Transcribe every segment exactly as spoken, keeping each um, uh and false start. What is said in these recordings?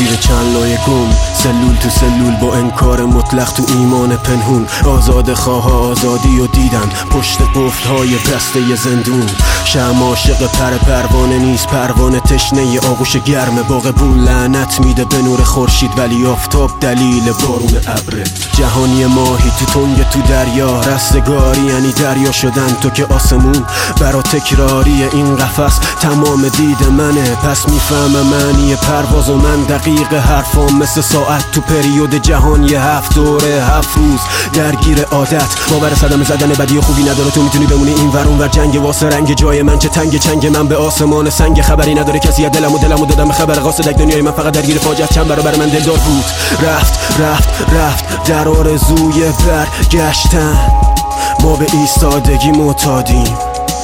زیر چند لایه گم، سلول تو سلول با انکار مطلق تو ایمان پنهون. آزاد خواه آزادی و دیدن پشت قفل های بسته زندون. شم عاشق پر پروانه نیست، پروانه تشنه آغوش گرم. با قبول لعنت میده به نور خورشید، ولی آفتاب دلیل بارون ابر. جهانی ماهی تو تنگ تو دریا، رستگاری یعنی دریا شدن. تو که آسمون برا تکراری این قفس تمام دید منه، پس میفهمم معنی پرواز و من دقیق حرفام مثل ساعت تو پریود جهان. یه هفت دوره هفت روز درگیر عادت، باور صدمه زدن بدی و خوبی نداره. تو میتونی بمونی این ور اون ور، جنگ واسه رنگ جای من چه تنگ چنگ من به آسمان سنگ. خبری نداره کسی از دلمو دلمو دادم به خبر قاصدک. دنیای من فقط درگیر فاجعه، چند برابر من دلدار بود. رفت رفت رفت در آرزوی برگشتن. ما به ایستادگی معتادیم،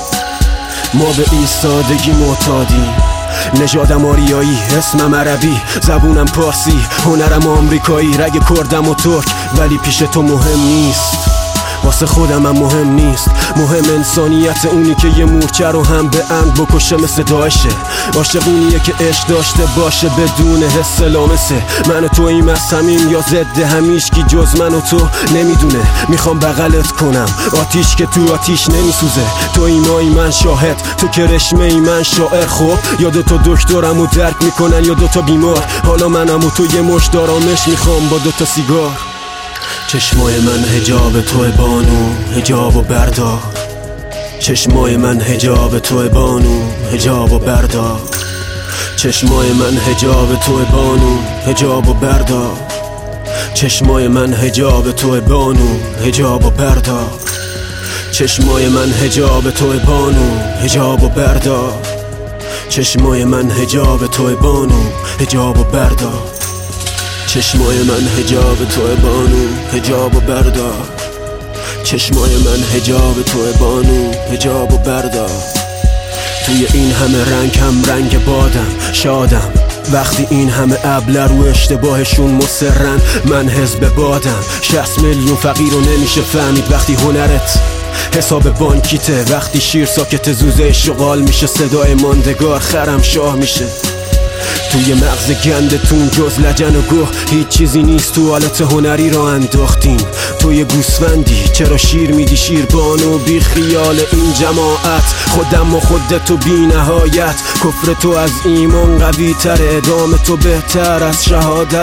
ما به ایستادگی معتادیم. نژادم آریایی، اسمم عربی، زبونم پارسی، هنرم آمریکایی، رگ کردم و ترک، ولی پیش تو مهم نیست. واسه خودم هم مهم نیست. مهم انسانیت اونی که یه مورچه رو هم به اند بکشه مثل داعشه. عاشق اونیه که عشق داشته باشه بدون حس لامسه. من و توییم از همیم یا ضد همیشگی جز من و تو نمیدونه. میخوام بغلت کنم آتیش که تو آتیش نمیسوزه. تو ایمایی من شاهد، تو که رشمه ای من شاعر. خب یا دوتا دکترمو درک میکنن یا دوتا بیمار. حالا منم و تو یه مشت آرامش میخوام با دوتا سیگار. چشمای من حجاب توی بانو، حجاب و بردار. چشمای من حجاب توی بانو، حجاب و بردار. چشمای من حجاب توی بانو، حجاب و بردار. چشمای من حجاب توی بانو، حجاب و بردار. چشمای من حجاب توی بانو، حجاب و بردار. چشمای من حجاب توی بانو، حجاب و بردار. چشمای من حجاب توی بانو، حجاب و بردار. چشمای من حجاب توی بانو، حجاب و بردار. توی این همه رنگ هم رنگ بادم، شادم وقتی این همه ابله رو اشتباهشون مصرن. من حزب بادم، شصت میلیون فقیر رو نمیشه فهمید وقتی هنرت حساب بانکیته. وقتی شیر ساکت زوزه شغال میشه، صدای ماندگار خرم شاه میشه. توی مغز گندتون جز لجن و گوه هیچ چیزی نیست. تو حالت هنری را انداختیم. توی گوسفندی چرا شیر میدی شیر بانو؟ بی خیال این جماعت، خودم و خودتو بی نهایت. کفر تو از ایمان قوی تر، ادامه تو بهتر از شهادت.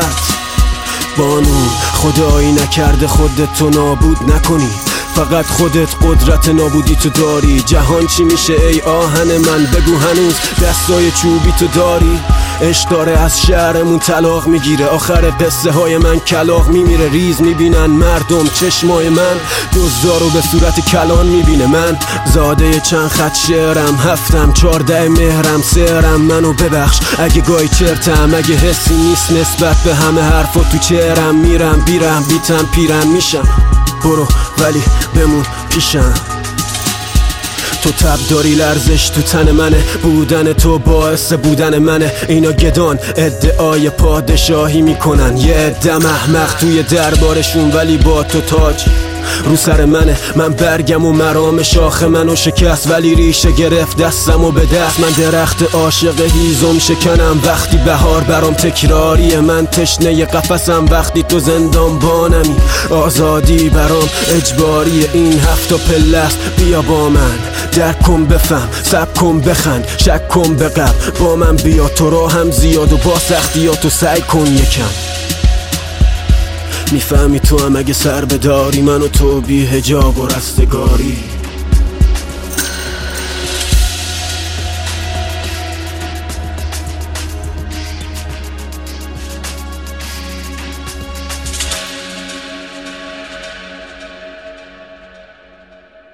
بانو خدایی نکرده خودتو نابود نکنی، فقط خودت قدرت نابودی تو داری. جهان چی میشه ای آهن من؟ بگو هنوز دستای چوبی تو داری؟ عشق داره از شهرمون طلاق میگیره، آخر قصه های من کلاغ میمیره. ریز میبینن مردم چشمای من، دزدارو به صورت کلان میبینه. من زاده چند خط شعرم، هفتم چارده مهرم، سهرم. منو ببخش اگه گاهی چرتم، اگه حسی نیست نسبت به همه حرفا تو چهرم. میرم بیرم بیتم پیرم میشم، برو ولی بمون پیشم. تو تب داری لرزش تو تن منه، بودن تو باعث بودن منه. اینا گدان ادعای پادشاهی میکنن، یه عده احمق توی دربارشون، ولی با تو تاج رو سر منه. من برگم و مرام شاخ منو شکست، ولی ریشه گرفت دستم و به دست. من درخت عاشق هیزم شکنم وقتی بهار برام تکراریه. من تشنه قفسم وقتی تو زندان بانمی. آزادی برام اجباریه، این هفتا پله است. بیا با من درک کن بفهم، سب کن بخند، شک کن بقبل. با من بیا تو راه هم زیاد و با سختیاتو سعی کن یکم. میفهمی تو هم اگه سر بداری، من و تو بی حجاب و رستگاری.